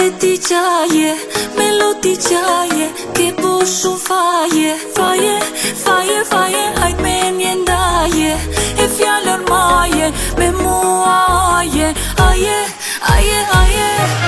jeti qaje, melodi qaje, ke po shumë faje, faje, faje, faje, hajt me nje ndaje, e fjallën maje, me mua aje, aje, aje, aje.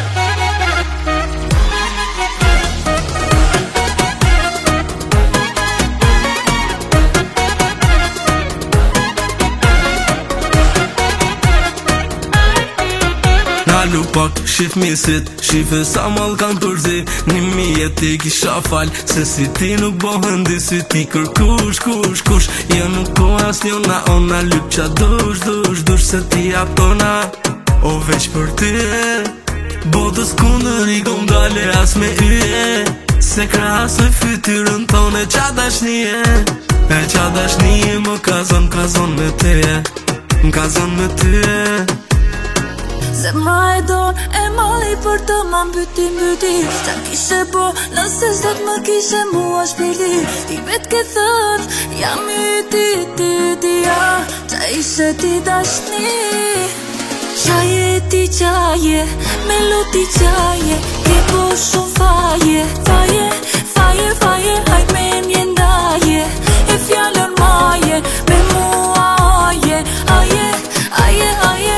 Nalu pak, shif misit, shif e sa mal kanë përzi. 1000 i kisha fal, se si ti nuk bohën di, si ti kërkush, kush ja nuk ko as njona, ona lyp qa dush se ti apona. O veç për ty botës kundër i kom dale as me yje, se krasoj fytyrën tonë e qa dashnije, e qa dashnije më kazon me teje, m'kazon me tyje. Zemra e don, e mali për të ma mbyti Qa kishe bo, nëse sot më kishe mua shpirti. Ti vet ke thët, jam yti, ja qa ishe ti dashni. Qajeti qaje, melodi qaje, ke po shumë faje, faje, faje, faje, hajt me nje ndaje, e fjallën maje, me mua aje, aje, aje, aje.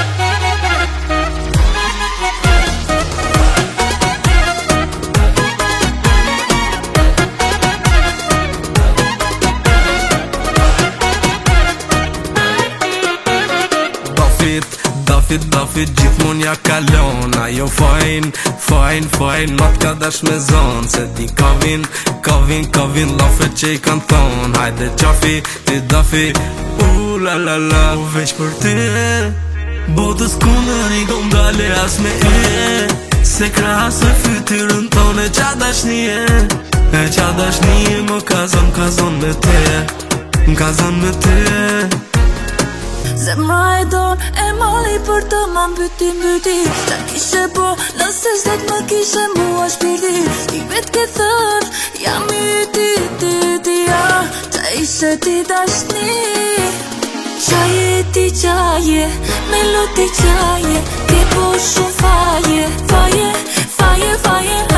Dafit gjithmon ja kalon, ajo fajn not ka dash me zon, se di ka vin lafet që i kan thon. Hajde qafi, ti dafi, la la la, u veç për ty botës kundër i kom dale as me yje, se krasoj fytyrën tonë e qa dashnije, më kazon me teje, m'kazon me teje. Zemra e don, e mali për të ma mbyti Qa kishe bo, nëse sot më kishe mua shpirti. Ti vet ke thët, jam yti, ja qa ishe ti dashni. Qajeti qaje, melodi qaje, ke po shumë faje, faje, faje, faje.